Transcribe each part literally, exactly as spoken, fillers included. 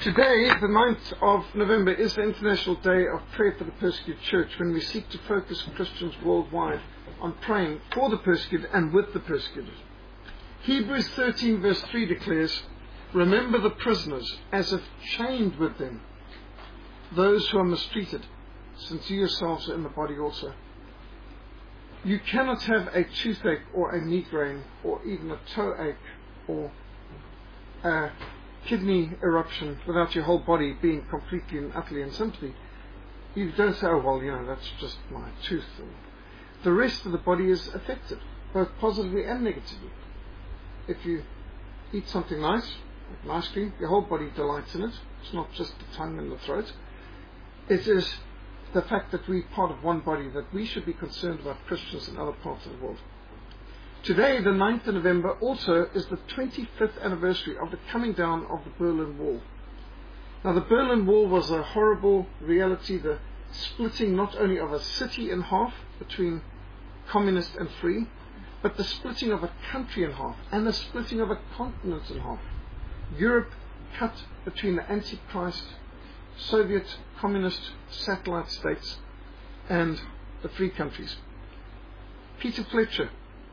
Today, the ninth of November, is the International Day of Prayer for the Persecuted Church, when we seek to focus Christians worldwide on praying for the persecuted and with the persecuted. Hebrews thirteen verse three declares, "Remember the prisoners as if chained with them, those who are mistreated, since you yourselves are in the body also." You cannot have a toothache or a migraine or even a toe ache or a kidney eruption without your whole body being completely and utterly in sympathy. You don't say, oh, well, you know, that's just my tooth. The rest of the body is affected, both positively and negatively. If you eat something nice, like ice cream, your whole body delights in it. It's not just the tongue and the throat. It is the fact that we're part of one body, that we should be concerned about Christians in other parts of the world. Today, the ninth of November, also is the twenty-fifth anniversary of the coming down of the Berlin Wall. Now, the Berlin Wall was a horrible reality, the splitting not only of a city in half between communist and free, but the splitting of a country in half and the splitting of a continent in half. Europe cut between the Antichrist, Soviet, communist satellite states and the free countries. Peter Fletcher,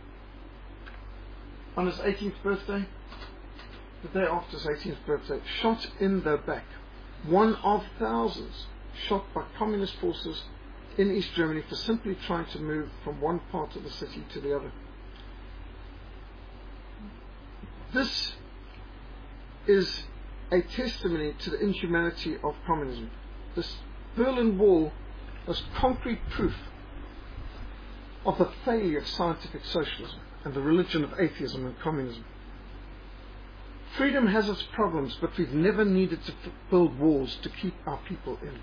on his eighteenth birthday, the day after his eighteenth birthday, shot in the back. One of thousands shot by communist forces in East Germany for simply trying to move from one part of the city to the other. This is a testimony to the inhumanity of communism. This Berlin Wall was concrete proof of the failure of scientific socialism and the religion of atheism and communism. Freedom has its problems, but we've never needed to build walls to keep our people in.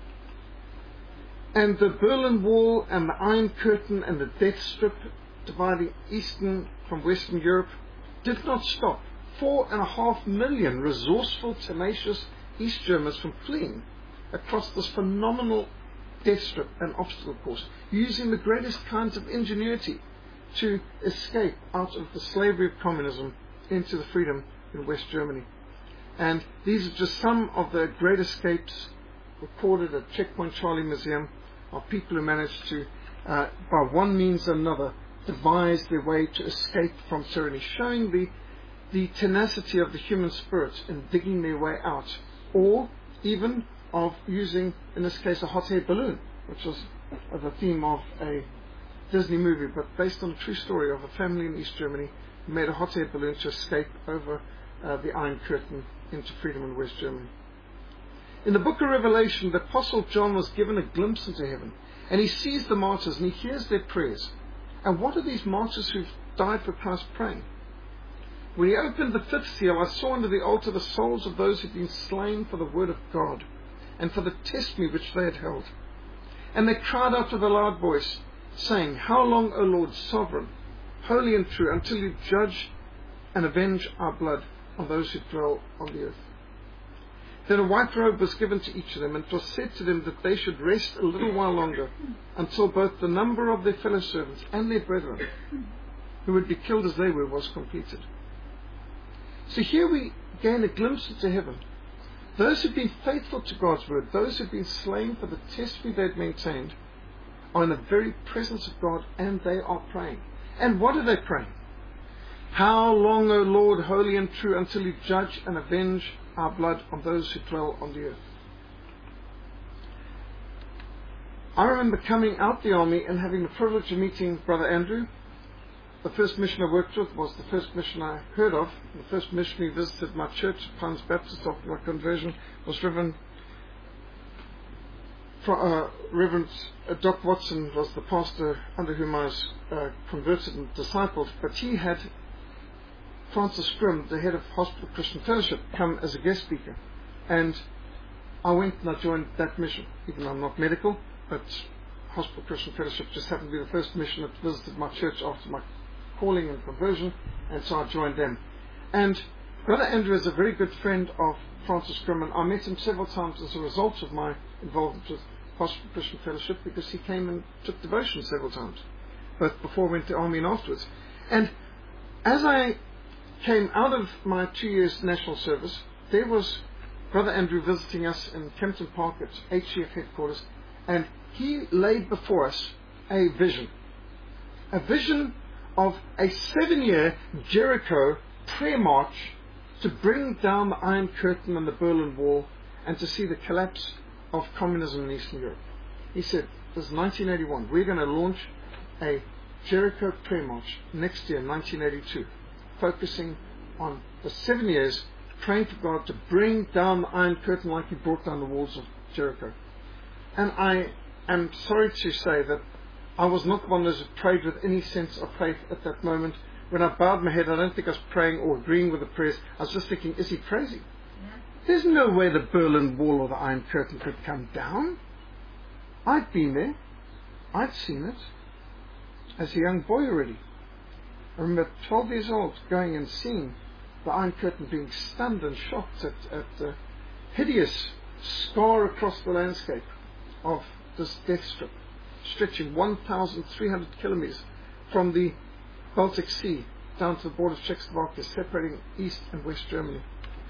And the Berlin Wall and the Iron Curtain and the death strip dividing Eastern from Western Europe did not stop four and a half million resourceful, tenacious East Germans from fleeing across this phenomenal death strip and obstacle course, using the greatest kinds of ingenuity to escape out of the slavery of communism into the freedom in West Germany. And these are just some of the great escapes recorded at Checkpoint Charlie Museum of people who managed to, uh, by one means or another, devise their way to escape from tyranny, showing the, the tenacity of the human spirit in digging their way out, or even of using, in this case, a hot air balloon, which was uh, the theme of a Disney movie, but based on a true story of a family in East Germany who made a hot air balloon to escape over uh, the Iron Curtain into freedom in West Germany. In the book of Revelation, the Apostle John was given a glimpse into heaven, and he sees the martyrs and he hears their prayers. And what are these martyrs who've died for Christ praying? When he opened the fifth seal, I saw under the altar the souls of those who'd been slain for the word of God and for the testimony which they had held. And they cried out with a loud voice, saying, "How long, O Lord, sovereign, holy and true, until you judge and avenge our blood on those who dwell on the earth?" Then a white robe was given to each of them, and it was said to them that they should rest a little while longer, until both the number of their fellow servants and their brethren, who would be killed as they were, was completed. So here we gain a glimpse into heaven. Those who've been faithful to God's word, those who've been slain for the testimony they've maintained, are in the very presence of God, and they are praying. And what are they praying? "How long, O Lord, holy and true, until you judge and avenge our blood on those who dwell on the earth?" I remember coming out the army and having the privilege of meeting Brother Andrew. The first mission I worked with was the first mission I heard of. The first missionary who visited my church, Pines Baptist, after my conversion, was Reverend Uh, Reverend uh, Doc Watson was the pastor under whom I was uh, converted and discipled, but he had Francis Grimm, the head of Hospital Christian Fellowship, come as a guest speaker. And I went and I joined that mission, even though I'm not medical, but Hospital Christian Fellowship just happened to be the first mission that visited my church after my calling and conversion, and so I joined them. And Brother Andrew is a very good friend of Francis Grimm, and I met him several times as a result of my involvement with Hospital Christian Fellowship, because he came and took devotion several times, both before I went to the army and afterwards. And as I came out of my two years national service, there was Brother Andrew visiting us in Kempton Park at H C F headquarters, and he laid before us a vision. A vision of a seven-year Jericho prayer march to bring down the Iron Curtain and the Berlin Wall and to see the collapse of communism in Eastern Europe. He said, this is nineteen eighty-one, we're going to launch a Jericho prayer march next year, nineteen eighty-two, focusing on the seven years praying for God to bring down the Iron Curtain like He brought down the walls of Jericho. And I am sorry to say that I was not one of those who prayed with any sense of faith at that moment. When I bowed my head, I don't think I was praying or agreeing with the prayers. I was just thinking, is he crazy? Yeah. There's no way the Berlin Wall or the Iron Curtain could come down. I'd been there. I'd seen it as a young boy already. I remember twelve years old going and seeing the Iron Curtain, being stunned and shocked at, at the hideous scar across the landscape of this death strip, stretching one thousand three hundred kilometers from the Baltic Sea down to the border of Czechoslovakia, separating East and West Germany.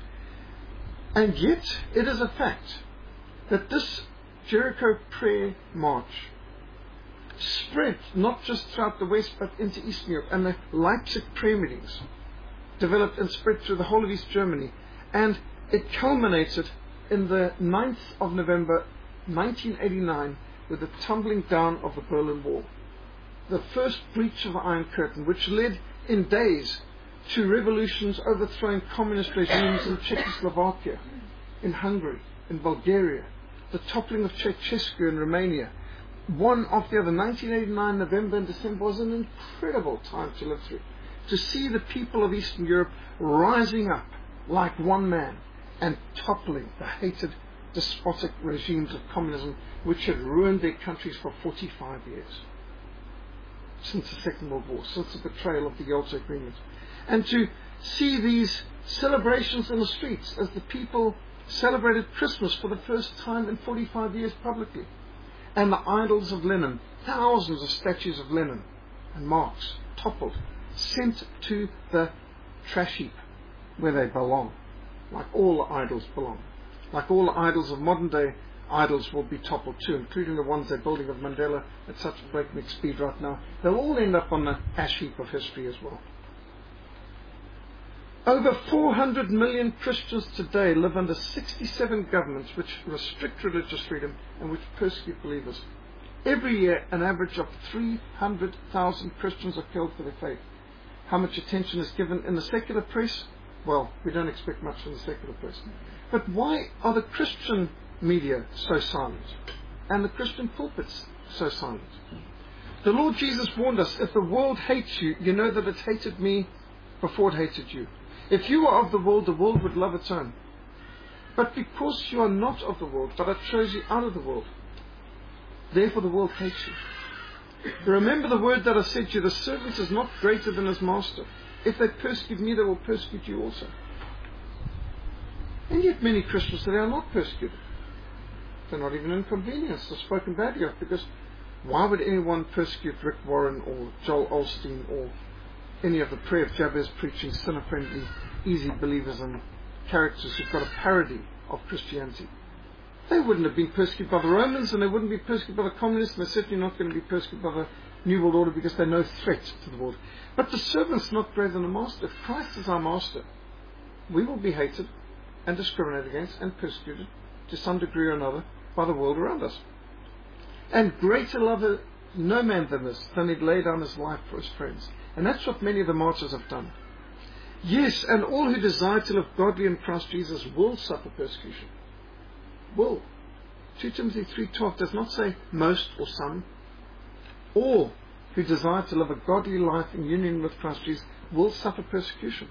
And yet, it is a fact that this Jericho prayer march spread not just throughout the West but into Eastern Europe, and the Leipzig prayer meetings developed and spread through the whole of East Germany, and it culminated in the ninth of November nineteen eighty-nine with the tumbling down of the Berlin Wall, the first breach of the Iron Curtain, which led in days to revolutions overthrowing communist regimes in Czechoslovakia, in Hungary, in Bulgaria, the toppling of Ceausescu in Romania. One after the other, nineteen eighty-nine, November and December was an incredible time to live through. To see the people of Eastern Europe rising up like one man and toppling the hated despotic regimes of communism which had ruined their countries for forty-five years. Since the Second World War, since the betrayal of the Yalta Agreement. And to see these celebrations in the streets as the people celebrated Christmas for the first time in forty-five years publicly. And the idols of Lenin, thousands of statues of Lenin and Marx, toppled, sent to the trash heap where they belong, like all the idols belong. Like all the idols of modern day idols will be toppled too, including the ones they're building of Mandela at such breakneck speed right now. They'll all end up on the ash heap of history as well. Over four hundred million Christians today live under sixty-seven governments which restrict religious freedom and which persecute believers. Every year, an average of three hundred thousand Christians are killed for their faith. How much attention is given in the secular press? Well, we don't expect much from the secular press. But why are the Christian media so silent? And the Christian pulpits so silent? The Lord Jesus warned us, if the world hates you, you know that it hated me before it hated you. If you are of the world, the world would love its own. But because you are not of the world, but I chose you out of the world, therefore the world hates you. Remember the word that I said to you, the servant is not greater than his master. If they persecute me, they will persecute you also. And yet many Christians today are not persecuted. They're not even inconvenienced or spoken badly of, because why would anyone persecute Rick Warren or Joel Osteen or any of the prayer of Jabez preaching, sinner-friendly, easy believers and characters who've got a parody of Christianity? They wouldn't have been persecuted by the Romans, and they wouldn't be persecuted by the communists, and they're certainly not going to be persecuted by the New World Order, because they're no threat to the world. But the servant's not greater than the master. If Christ is our master, we will be hated and discriminated against and persecuted to some degree or another by the world around us. And greater love no man than this, than he'd lay down his life for his friends. And that's what many of the martyrs have done. Yes, and all who desire to live godly in Christ Jesus will suffer persecution. Will. Second Timothy three twelve does not say most or some. All who desire to live a godly life in union with Christ Jesus will suffer persecution.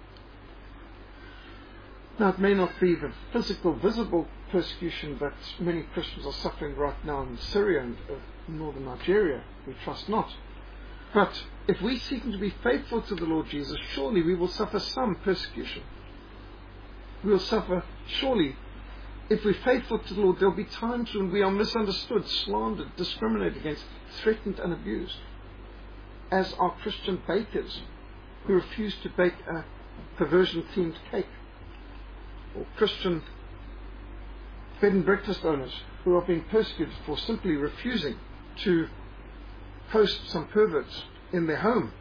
Now, it may not be the physical, visible persecution that many Christians are suffering right now in Syria and uh, northern Nigeria. We trust not. But if we seek to be faithful to the Lord Jesus, surely we will suffer some persecution. We will suffer, surely, if we're faithful to the Lord, there will be times when we are misunderstood, slandered, discriminated against, threatened and abused. As are Christian bakers who refuse to bake a perversion-themed cake, or Christian bed and breakfast owners who are being persecuted for simply refusing to host some perverts in their home.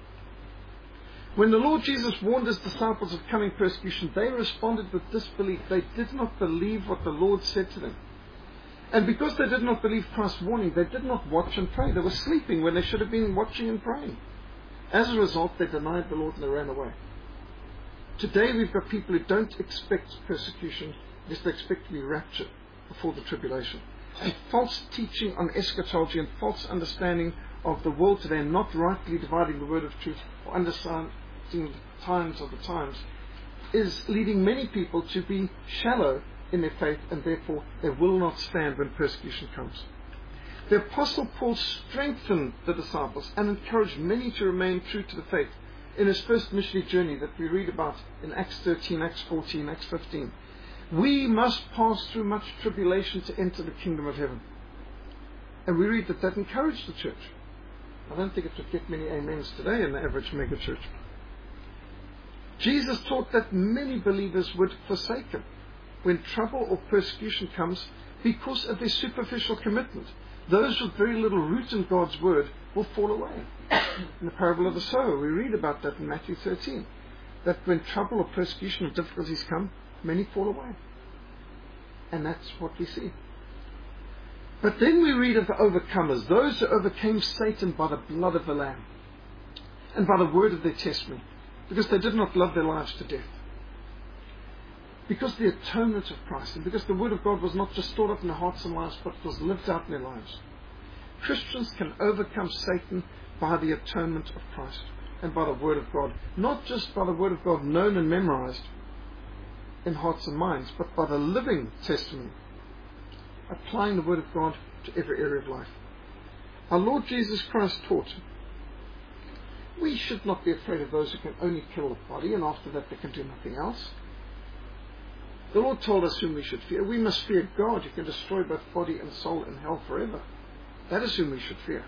When the Lord Jesus warned his disciples of coming persecution, they responded with disbelief. They did not believe what the Lord said to them. And because they did not believe Christ's warning, they did not watch and pray. They were sleeping when they should have been watching and praying. As a result, they denied the Lord and they ran away. Today we've got people who don't expect persecution because they expect to be raptured before the tribulation. And false teaching on eschatology and false understanding of the world today, and not rightly dividing the word of truth or understanding the times of the times, is leading many people to be shallow in their faith, and therefore they will not stand when persecution comes. The Apostle Paul strengthened the disciples and encouraged many to remain true to the faith in his first missionary journey that we read about in Acts thirteen, Acts fourteen, Acts fifteen. We must pass through much tribulation to enter the kingdom of heaven. And we read that that encouraged the church. I don't think it would get many amens today in the average mega church. Jesus taught that many believers would forsake him when trouble or persecution comes because of their superficial commitment. Those with very little root in God's word will fall away. In the parable of the sower, we read about that in Matthew thirteen. That when trouble or persecution or difficulties come, many fall away. And that's what we see. But then we read of the overcomers, those who overcame Satan by the blood of the Lamb and by the word of their testimony, because they did not love their lives to death. Because of the atonement of Christ, and because the word of God was not just stored up in their hearts and lives, but was lived out in their lives. Christians can overcome Satan by the atonement of Christ and by the word of God. Not just by the word of God known and memorized in hearts and minds, but by the living testimony, applying the word of God to every area of life. Our Lord Jesus Christ taught, we should not be afraid of those who can only kill the body, and after that they can do nothing else. The Lord told us whom we should fear. We must fear God, who can destroy both body and soul in hell forever. That is whom we should fear.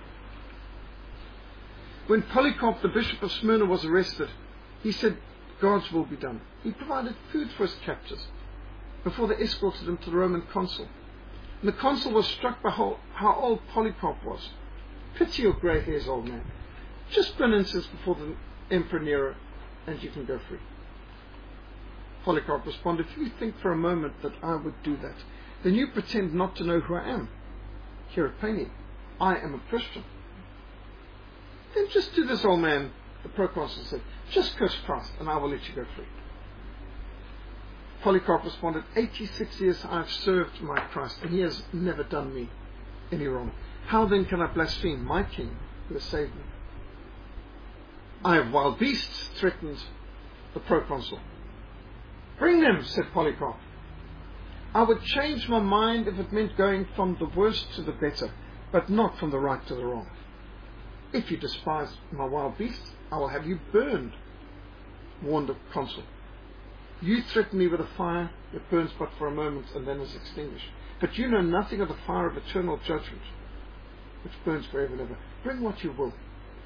When Polycarp, the bishop of Smyrna, was arrested, he said, God's will be done. He provided food for his captors before they escorted him to the Roman consul. And the consul was struck by how, how old Polycarp was. Pity your grey hairs, old man. Just burn incense before the Emperor Nero, and you can go free. Polycarp responded, if you think for a moment that I would do that, then you pretend not to know who I am. Here at Payne, I am a Christian. Then just do this, old man, the proconsul said. Just curse Christ, and I will let you go free. Polycarp responded, eighty-six years I have served my Christ, and he has never done me any wrong. How then can I blaspheme my King who has saved me? I have wild beasts, threatened the proconsul. Bring them, said Polycarp. I would change my mind if it meant going from the worst to the better, but not from the right to the wrong. If you despise my wild beasts, I will have you burned, warned the consul. You threaten me with a fire that burns but for a moment and then is extinguished. But you know nothing of the fire of eternal judgment, which burns forever and ever. Bring what you will.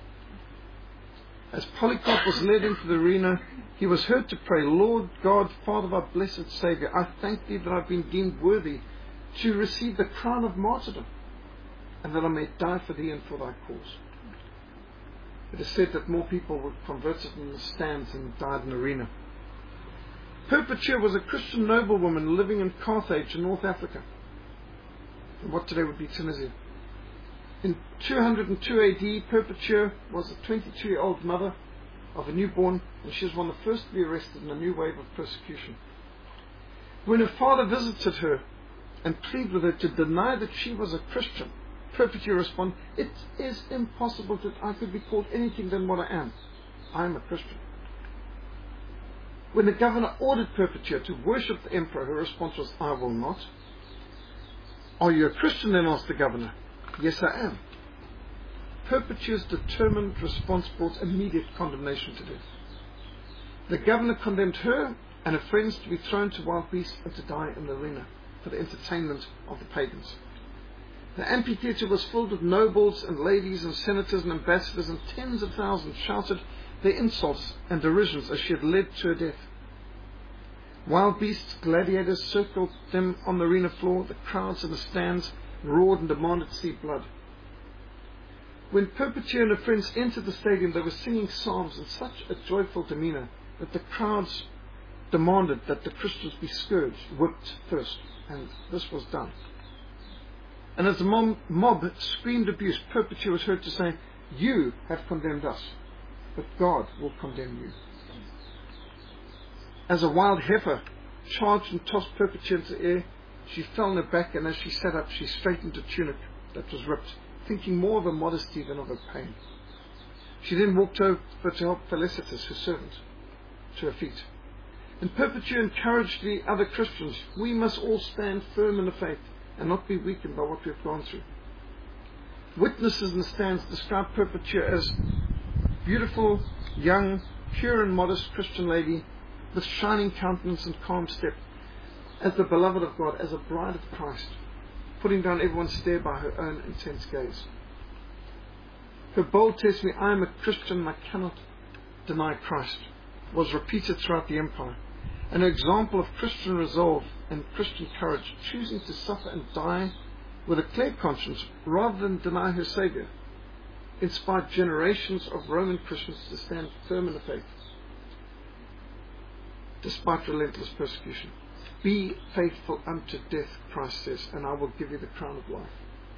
As Polycarp was led into the arena, he was heard to pray, Lord God, Father of our blessed Saviour, I thank thee that I have been deemed worthy to receive the crown of martyrdom, and that I may die for thee and for thy cause. It is said that more people were converted in the stands than died in the arena. Perpetua was a Christian noblewoman living in Carthage in North Africa, in what today would be Tunisia. In two hundred two A D, Perpetua was a twenty-two-year-old mother of a newborn, and she was one of the first to be arrested in a new wave of persecution. When her father visited her and pleaded with her to deny that she was a Christian, Perpetua responded, it is impossible that I could be called anything than what I am. I am a Christian. When the governor ordered Perpetua to worship the emperor, her response was, I will not. Are you a Christian then? Asked the governor. Yes, I am. Perpetua's determined response brought immediate condemnation to death. The governor condemned her and her friends to be thrown to wild beasts and to die in the arena for the entertainment of the pagans. The amphitheatre was filled with nobles and ladies and senators and ambassadors, and tens of thousands shouted their insults and derisions as she had led to her death. Wild beasts, gladiators circled them on the arena floor. The crowds in the stands roared and demanded to see blood. When Perpetua and her friends entered the stadium, they were singing psalms in such a joyful demeanor that the crowds demanded that the Christians be scourged, whipped first, and this was done. And as the mob, mob screamed abuse, Perpetua was heard to say, "You have condemned us, but God will condemn you." As a wild heifer charged and tossed Perpetua into the air, she fell on her back, and as she sat up, she straightened her tunic that was ripped, thinking more of her modesty than of her pain. She then walked over to help Felicitas, her servant, to her feet. And Perpetua encouraged the other Christians, "We must all stand firm in the faith and not be weakened by what we have gone through." Witnesses in the stands described Perpetua as beautiful, young, pure and modest Christian lady with shining countenance and calm step, as the beloved of God, as a bride of Christ, putting down everyone's stare by her own intense gaze. Her bold testimony, "I am a Christian and I cannot deny Christ," was repeated throughout the empire. An example of Christian resolve and Christian courage, choosing to suffer and die with a clear conscience rather than deny her Saviour, inspired generations of Roman Christians to stand firm in the faith, despite relentless persecution. "Be faithful unto death," Christ says, "and I will give you the crown of life."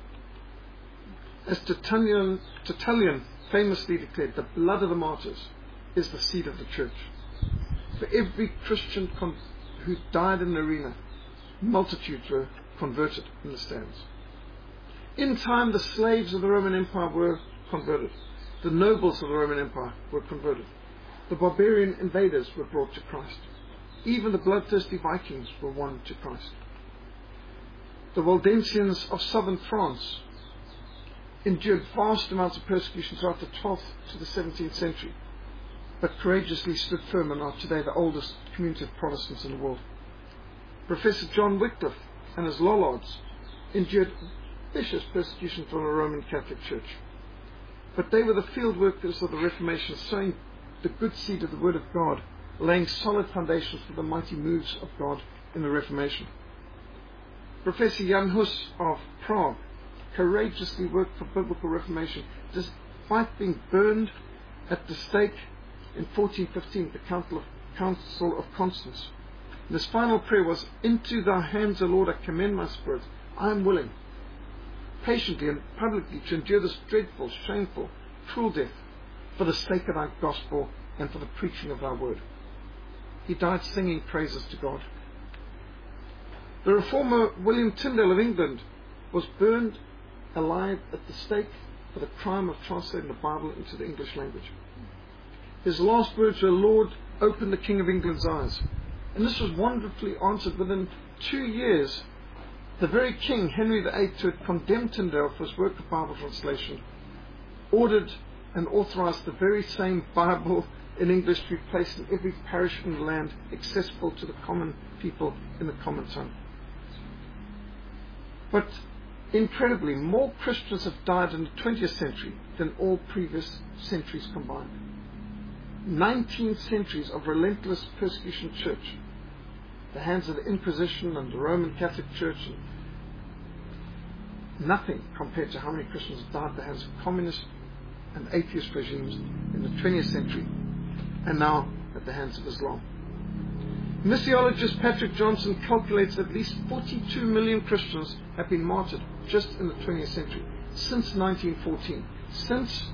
As Tertullian, Tertullian famously declared, "The blood of the martyrs is the seed of the church." For every Christian con- who died in the arena, multitudes were converted in the stands. In time, the slaves of the Roman Empire were converted. The nobles of the Roman Empire were converted. The barbarian invaders were brought to Christ. Even the bloodthirsty Vikings were won to Christ. The Waldensians of southern France endured vast amounts of persecution throughout the twelfth to the seventeenth century, but courageously stood firm and are today the oldest community of Protestants in the world. Professor John Wycliffe and his Lollards endured vicious persecution from the Roman Catholic Church, but they were the field workers of the Reformation, sowing the good seed of the Word of God, laying solid foundations for the mighty moves of God in the Reformation. Professor Jan Hus of Prague courageously worked for biblical reformation, despite being burned at the stake in fourteen fifteen at the Council of, Council of Constance. And his final prayer was, "Into thy hands, O Lord, I commend my spirit. I am willing, patiently and publicly, to endure this dreadful, shameful, cruel death for the sake of thy gospel and for the preaching of thy word." He died singing praises to God. The reformer William Tyndale of England was burned alive at the stake for the crime of translating the Bible into the English language. His last words were, "Lord, open the King of England's eyes." And this was wonderfully answered. Within two years, the very king, Henry the Eighth, who had condemned Tyndale for his work of Bible translation, ordered and authorized the very same Bible in English to be placed in every parish in the land, accessible to the common people in the common tongue. But incredibly, more Christians have died in the twentieth century than all previous centuries combined. Nineteen centuries of relentless persecution of the church, the hands of the Inquisition and the Roman Catholic Church, and nothing compared to how many Christians have died at the hands of communist and atheist regimes in the twentieth century, and now at the hands of Islam. Missiologist Patrick Johnson calculates that at least forty-two million Christians have been martyred just in the twentieth century, since nineteen fourteen, since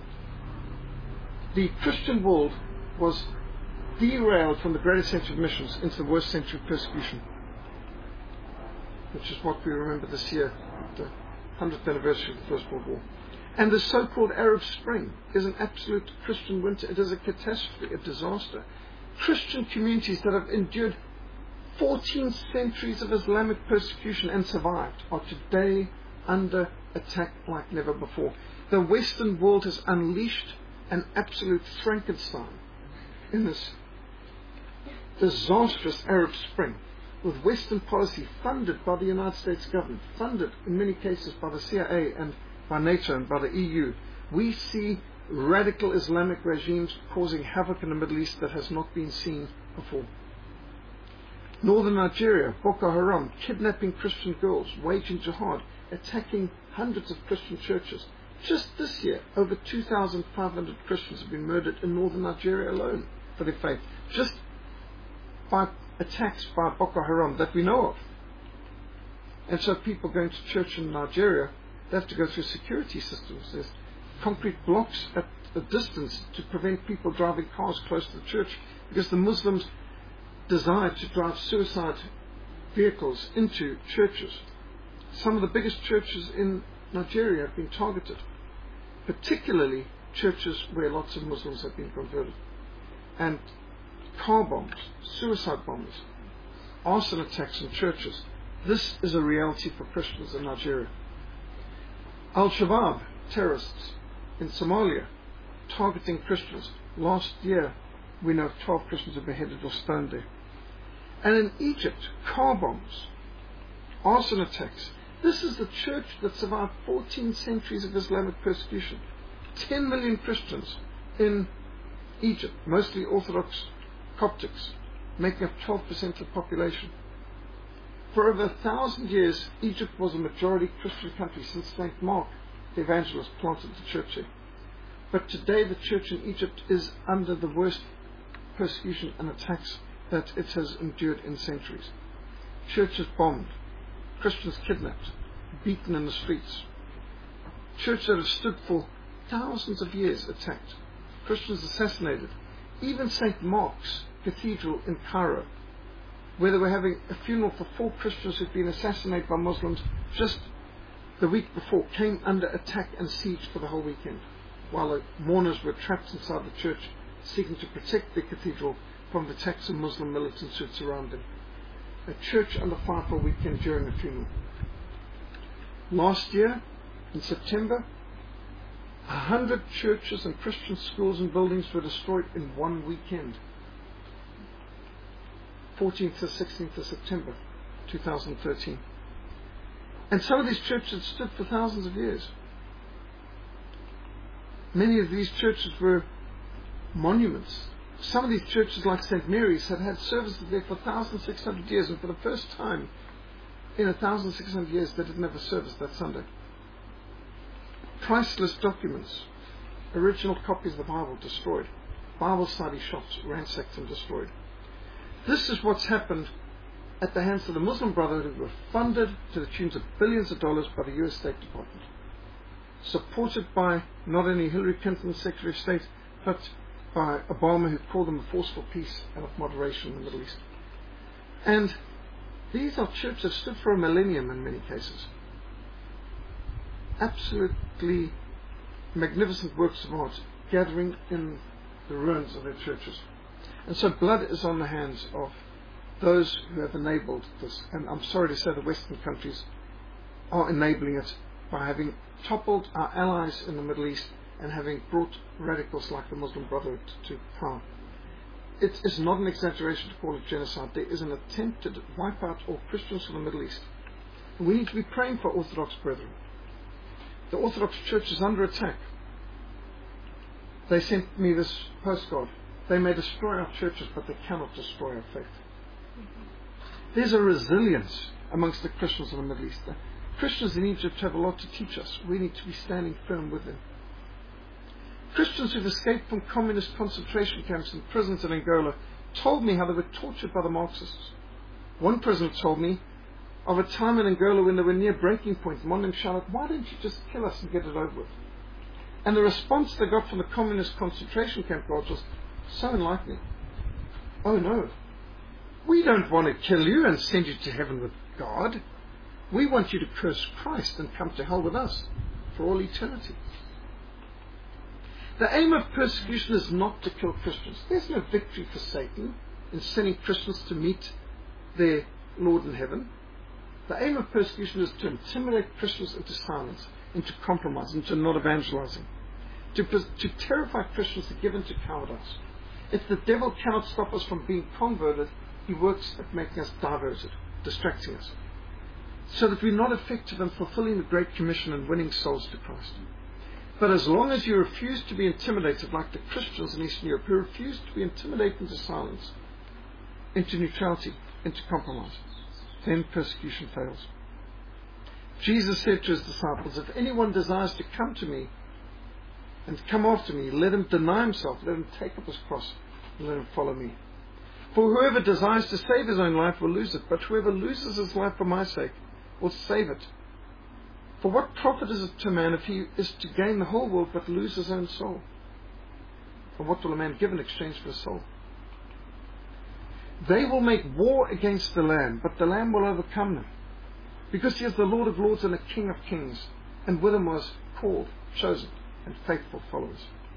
the Christian world was derailed from the greatest century of missions into the worst century of persecution, which is what we remember this year, the hundredth anniversary of the First World War. And the so-called Arab Spring is an absolute Christian winter. It is a catastrophe, a disaster. Christian communities that have endured fourteen centuries of Islamic persecution and survived are today under attack like never before. The Western world has unleashed an absolute Frankenstein in this disastrous Arab Spring, with Western policy funded by the United States government, funded in many cases by the C I A and by NATO and by the E U. We see radical Islamic regimes causing havoc in the Middle East that has not been seen before. Northern Nigeria, Boko Haram, kidnapping Christian girls, waging jihad, attacking hundreds of Christian churches. Just this year, over two thousand five hundred Christians have been murdered in northern Nigeria alone for their faith, just by attacks by Boko Haram that we know of. And so people going to church in Nigeria, they have to go through security systems. There's concrete blocks at a distance to prevent people driving cars close to the church, because the Muslims desire to drive suicide vehicles into churches. Some of the biggest churches in Nigeria have been targeted, particularly churches where lots of Muslims have been converted. And car bombs, suicide bombers, arson attacks in churches. This is a reality for Christians in Nigeria. Al-Shabaab terrorists in Somalia targeting Christians. Last year, we know of twelve Christians were beheaded or stoned there. And in Egypt, car bombs, arson attacks. This is the church that survived fourteen centuries of Islamic persecution. ten million Christians in Egypt, mostly Orthodox Coptics, making up twelve percent of the population. For over a thousand years, Egypt was a majority Christian country since Saint Mark, the evangelist, planted the church there. But today the church in Egypt is under the worst persecution and attacks that it has endured in centuries. Churches bombed, Christians kidnapped, beaten in the streets. Churches that have stood for thousands of years attacked, Christians assassinated. Even Saint Mark's Cathedral in Cairo, where they were having a funeral for four Christians who'd been assassinated by Muslims just the week before, came under attack and siege for the whole weekend, while the mourners were trapped inside the church, seeking to protect the cathedral from the attacks of Muslim militants who had surrounded them. A church under fire for a weekend during a funeral. Last year, in September, a hundred churches and Christian schools and buildings were destroyed in one weekend. fourteenth to sixteenth of September two thousand thirteen. And some of these churches stood for thousands of years. Many of these churches were monuments. Some of these churches, like Saint Mary's, had had services there for one thousand six hundred years, and for the first time in one thousand six hundred years they didn't have a service that Sunday. Priceless documents, original copies of the Bible destroyed, Bible study shops ransacked and destroyed. This is what's happened at the hands of the Muslim Brotherhood, who were funded to the tunes of billions of dollars by the U S State Department, supported by not only Hillary Clinton, Secretary of State, but by Obama, who called them a force for peace and of moderation in the Middle East. And these are churches that stood for a millennium in many cases. Absolutely magnificent works of art gathering in the ruins of their churches. And so blood is on the hands of those who have enabled this. And I'm sorry to say the Western countries are enabling it by having toppled our allies in the Middle East and having brought radicals like the Muslim Brotherhood to power. It is not an exaggeration to call it genocide. There is an attempt to wipe out all Christians from the Middle East. And we need to be praying for Orthodox brethren. The Orthodox Church is under attack. They sent me this postcard. They may destroy our churches, but they cannot destroy our faith. There's a resilience amongst the Christians in the Middle East. The Christians in Egypt have a lot to teach us. We need to be standing firm with them. Christians who've escaped from communist concentration camps and prisons in Angola told me how they were tortured by the Marxists. One prisoner told me of a time in Angola when they were near breaking point, and one of them shouted, "Why don't you just kill us and get it over with?" And the response they got from the communist concentration camp guards was so enlightening. "Oh no, we don't want to kill you and send you to heaven with God. We want you to curse Christ and come to hell with us for all eternity." The aim of persecution is not to kill Christians. There's no victory for Satan in sending Christians to meet their Lord in heaven. The aim of persecution is to intimidate Christians into silence, into compromise, into not evangelizing, to, to terrify Christians to give in to cowardice. If the devil cannot stop us from being converted, he works at making us diverted, distracting us, so that we're not effective in fulfilling the Great Commission and winning souls to Christ. But as long as you refuse to be intimidated, like the Christians in Eastern Europe, who refused to be intimidated into silence, into neutrality, into compromise, then persecution fails. Jesus said to his disciples, if anyone desires to come to me and come after me, let him deny himself, let him take up his cross, and let him follow me. For whoever desires to save his own life will lose it, but whoever loses his life for my sake will save it. For what profit is it to a man if he is to gain the whole world but lose his own soul? And what will a man give in exchange for his soul? They will make war against the Lamb, but the Lamb will overcome them, because he is the Lord of lords and the King of kings, and with him was called, chosen, and faithful followers.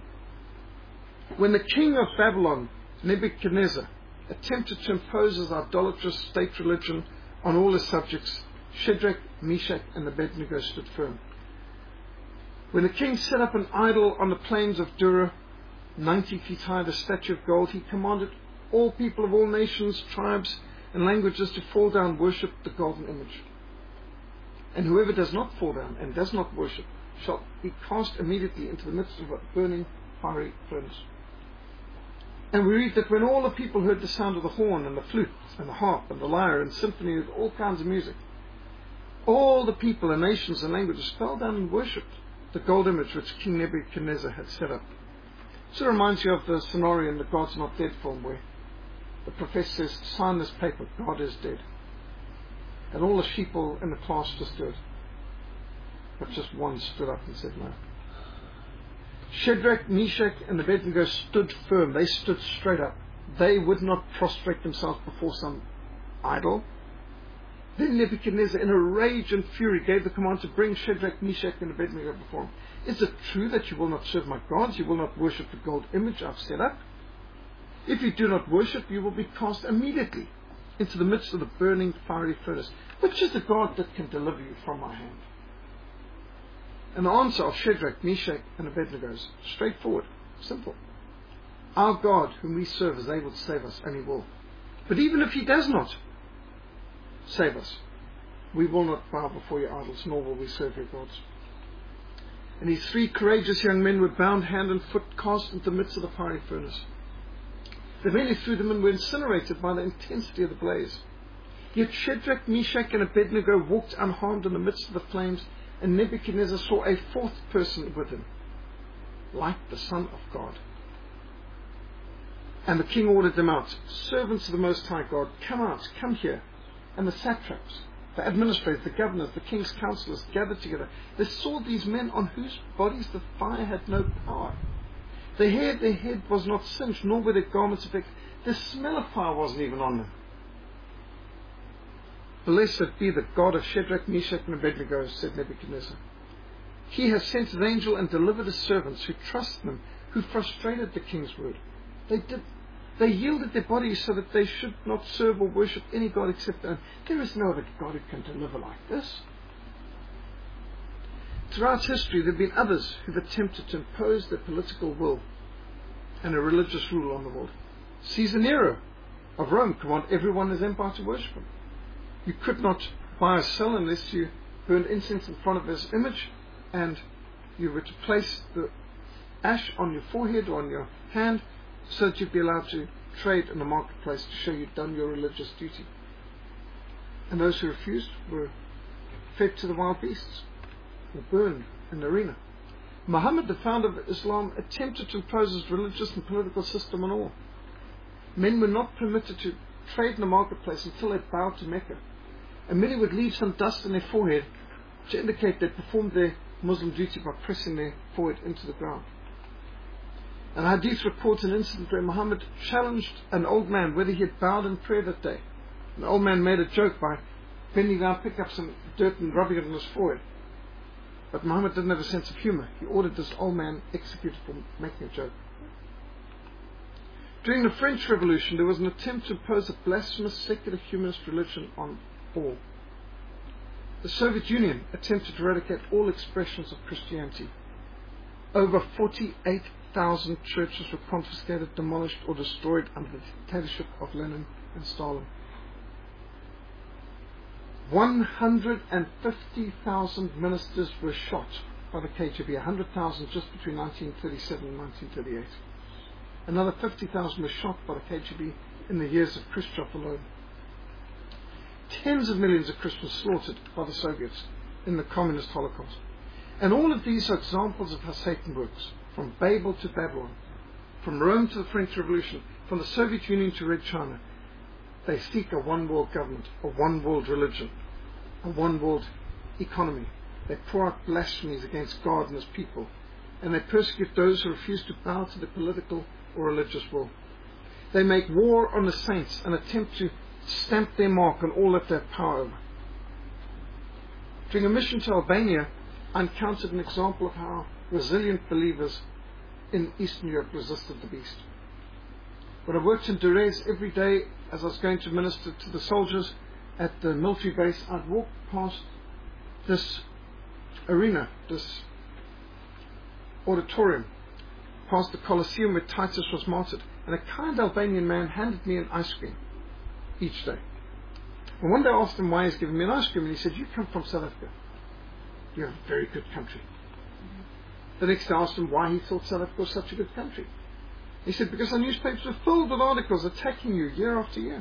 When the king of Babylon, Nebuchadnezzar, attempted to impose his idolatrous state religion on all his subjects, Shadrach, Meshach, and Abednego stood firm. When the king set up an idol on the plains of Dura, ninety feet high, the statue of gold, he commanded all people of all nations, tribes, and languages to fall down and worship the golden image. And whoever does not fall down and does not worship shall be cast immediately into the midst of a burning fiery furnace. And we read that when all the people heard the sound of the horn and the flute and the harp and the lyre and symphony with all kinds of music, all the people and nations and languages fell down and worshipped the gold image which King Nebuchadnezzar had set up. So it reminds you of the scenario in the God's Not Dead film where the professor says, sign this paper, God is dead. And all the sheeple in the class just did. But just one stood up and said no. Shadrach, Meshach, and Abednego stood firm. They stood straight up. They would not prostrate themselves before some idol. Then Nebuchadnezzar, in a rage and fury, gave the command to bring Shadrach, Meshach, and Abednego before him. Is it true that you will not serve my gods? You will not worship the gold image I've set up? If you do not worship, you will be cast immediately into the midst of the burning fiery furnace. Which is the God that can deliver you from my hand? And the answer of Shadrach, Meshach, and Abednego is straightforward, simple. Our God, whom we serve, is able to save us, and he will. But even if he does not save us, we will not bow before your idols, nor will we serve your gods. And these three courageous young men were bound hand and foot, cast into the midst of the fiery furnace. The men who threw them in were incinerated by the intensity of the blaze. Yet Shadrach, Meshach, and Abednego walked unharmed in the midst of the flames, and Nebuchadnezzar saw a fourth person with him, like the Son of God. And the king ordered them out, servants of the Most High God, come out, come here. And the satraps, the administrators, the governors, the king's counselors gathered together. They saw these men on whose bodies the fire had no power. Their hair, their head was not singed, nor were their garments affected. The smell of fire wasn't even on them. Blessed be the God of Shadrach, Meshach, and Abednego, said Nebuchadnezzar. He has sent his angel and delivered his servants who trust him, who frustrated the king's word. They did. They yielded their bodies so that they should not serve or worship any God except their own. There is no other God who can deliver like this. Throughout history, there have been others who have attempted to impose their political will and a religious rule on the world. Caesar Nero of Rome commanded everyone in his empire to worship him. You could not buy or sell unless you burned incense in front of his image, and you were to place the ash on your forehead or on your hand so that you'd be allowed to trade in the marketplace to show you'd done your religious duty. And those who refused were fed to the wild beasts or burned in the arena. Muhammad, the founder of Islam, attempted to impose his religious and political system on all. Men were not permitted to trade in the marketplace until they bowed to Mecca. And many would leave some dust on their forehead to indicate they performed their Muslim duty by pressing their forehead into the ground. And Hadith records an incident where Muhammad challenged an old man whether he had bowed in prayer that day. The old man made a joke by bending down, picking up some dirt and rubbing it on his forehead. But Muhammad didn't have a sense of humor. He ordered this old man executed for making a joke. During the French Revolution, there was an attempt to impose a blasphemous secular humanist religion on all. The Soviet Union attempted to eradicate all expressions of Christianity. Over forty-eight thousand churches were confiscated, demolished, or destroyed under the dictatorship of Lenin and Stalin. one hundred fifty thousand ministers were shot by the K G B, one hundred thousand just between nineteen thirty-seven and nineteen thirty-eight. Another fifty thousand were shot by the K G B in the years of Khrushchev alone. tens of millions of Christians slaughtered by the Soviets in the communist Holocaust. And all of these are examples of how Satan works, from Babel to Babylon, from Rome to the French Revolution, from the Soviet Union to Red China. They seek a one-world government, a one-world religion, a one-world economy. They pour out blasphemies against God and His people, and they persecute those who refuse to bow to the political or religious will. They make war on the saints and attempt to stamp their mark on all that they have power over. During a mission to Albania, I encountered an example of how resilient believers in Eastern Europe resisted the beast. When I worked in Durrës, every day as I was going to minister to the soldiers at the military base, I'd walk past this arena, this auditorium, past the Colosseum where Titus was martyred, and a kind Albanian man handed me an ice cream each day. And one day I asked him why he's giving me an ice cream, and he said, "You come from South Africa. You're a very good country." Mm-hmm. The next day I asked him why he thought South Africa was such a good country. He said, "Because our newspapers are filled with articles attacking you year after year."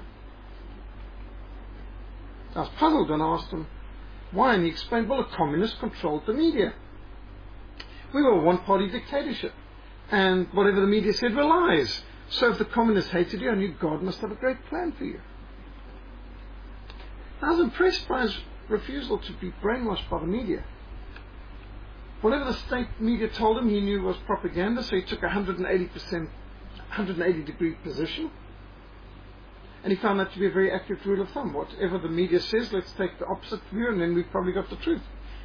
I was puzzled and I asked him why, and he explained, well, the communists controlled the media. We were a one-party dictatorship, and whatever the media said were lies. So if the communists hated you, I knew God must have a great plan for you. I was impressed by his refusal to be brainwashed by the media. Whatever the state media told him, he knew was propaganda, so he took a one hundred eighty percent, one hundred eighty degree position. And he found that to be a very accurate rule of thumb. Whatever the media says, let's take the opposite view, and then we've probably got the truth.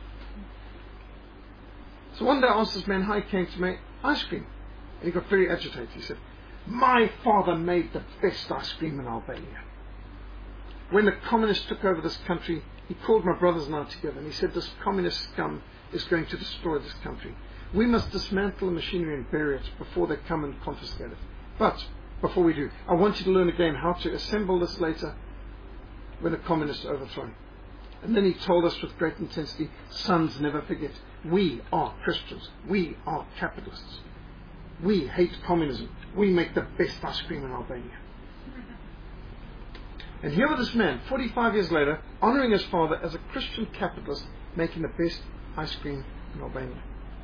So one day I asked this man how he came to make ice cream. And he got very agitated. He said, "My father made the best ice cream in Albania. When the communists took over this country, he called my brothers and I together, and he said, this communist scum is going to destroy this country. We must dismantle the machinery and bury it before they come and confiscate it. But before we do, I want you to learn again how to assemble this later when the communists are overthrown." And then he told us with great intensity, "Sons, never forget, we are Christians. We are capitalists. We hate communism. We make the best ice cream in Albania." And here was this man, forty-five years later, honoring his father as a Christian capitalist, making the best ice cream in Albania.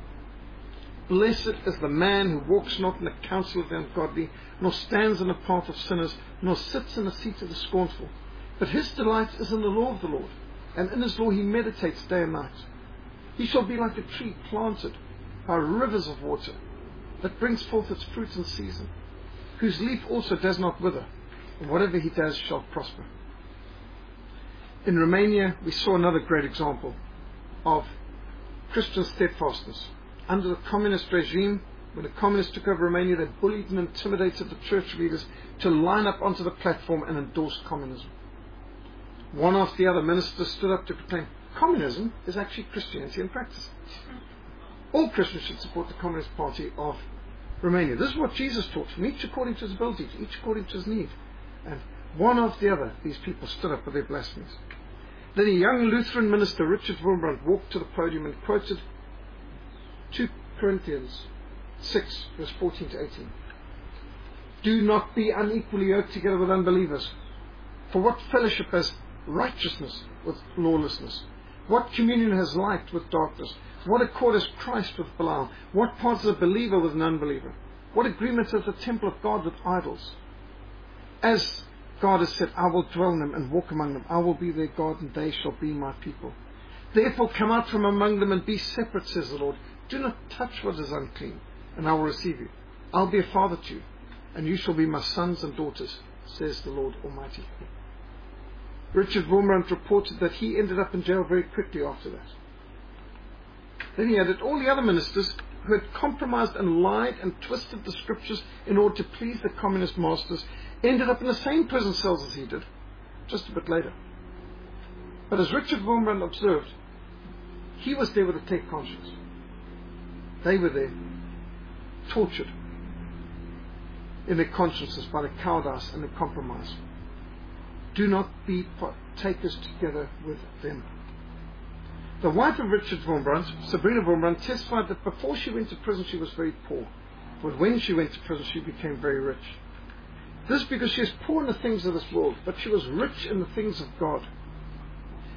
Blessed is the man who walks not in the counsel of the ungodly, nor stands in the path of sinners, nor sits in the seat of the scornful. But his delight is in the law of the Lord, and in his law he meditates day and night. He shall be like a tree planted by rivers of water, that brings forth its fruit in season, whose leaf also does not wither, and whatever he does shall prosper. In Romania, we saw another great example of Christian steadfastness. Under the communist regime, when the communists took over Romania, they bullied and intimidated the church leaders to line up onto the platform and endorse communism. One after the other, ministers stood up to proclaim communism is actually Christianity in practice. All Christians should support the Communist Party of Romania. This is what Jesus taught, from each according to his ability, to each according to his need. And one after the other, these people stood up with their blasphemies. Then a young Lutheran minister, Richard Wurmbrand, walked to the podium and quoted Second Corinthians six, verse fourteen to eighteen. "Do not be unequally yoked together with unbelievers. For what fellowship has righteousness with lawlessness? What communion has light with darkness? What accord has Christ with Belial? What part is a believer with an unbeliever? What agreement has the temple of God with idols? As God has said, I will dwell in them and walk among them. I will be their God, and they shall be my people. Therefore come out from among them and be separate, says the Lord. Do not touch what is unclean, and I will receive you. I'll be a father to you, and you shall be my sons and daughters, says the Lord Almighty." Richard Wurmbrand reported that he ended up in jail very quickly after that. Then he added, all the other ministers who had compromised and lied and twisted the scriptures in order to please the communist masters ended up in the same prison cells as he did, just a bit later. But as Richard Wurmbrand observed, he was there with a clear conscience. They were there, tortured in their consciences by the cowardice and the compromise. Do not be partakers together with them. The wife of Richard Wurmbrand, Sabrina Wurmbrand, testified that before she went to prison she was very poor, but when she went to prison she became very rich. This because she is poor in the things of this world, but she was rich in the things of God.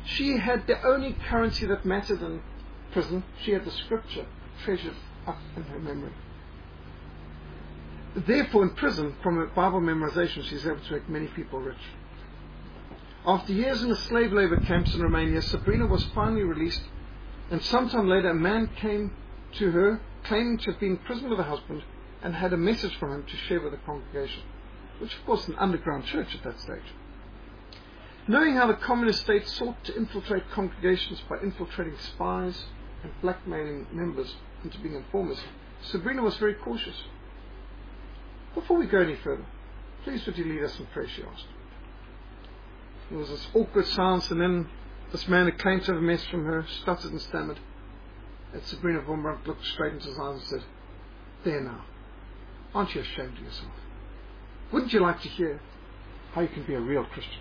She had the only currency that mattered in prison. She had the scripture treasured up in her memory. Therefore, in prison, from her Bible memorization, she's able to make many people rich. After years in the slave labor camps in Romania, Sabrina was finally released, and sometime later a man came to her claiming to have been in prison with her husband and had a message from him to share with the congregation, which of course was an underground church at that stage. Knowing how the communist state sought to infiltrate congregations by infiltrating spies and blackmailing members into being informers, Sabrina was very cautious. Before we go any further, please would you lead us in prayer, she asked. There was this awkward silence, and then this man who claimed to have a message from her stuttered and stammered. And Sabrina Vormbrandt looked straight into his eyes and said, "There now, aren't you ashamed of yourself? Wouldn't you like to hear how you can be a real Christian?"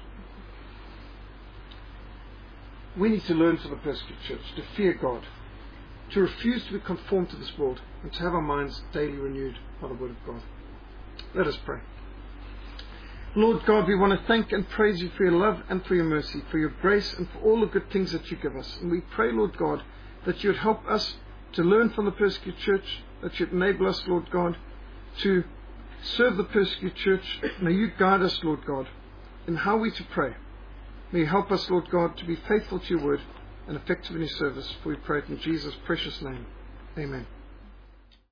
We need to learn from the persecuted church to fear God, to refuse to be conformed to this world, and to have our minds daily renewed by the Word of God. Let us pray. Lord God, we want to thank and praise you for your love and for your mercy, for your grace and for all the good things that you give us. And we pray, Lord God, that you would help us to learn from the persecuted church, that you would enable us, Lord God, to serve the persecuted church. May you guide us, Lord God, in how we to pray. May you help us, Lord God, to be faithful to your word and effective in your service. For we pray it in Jesus' precious name. Amen.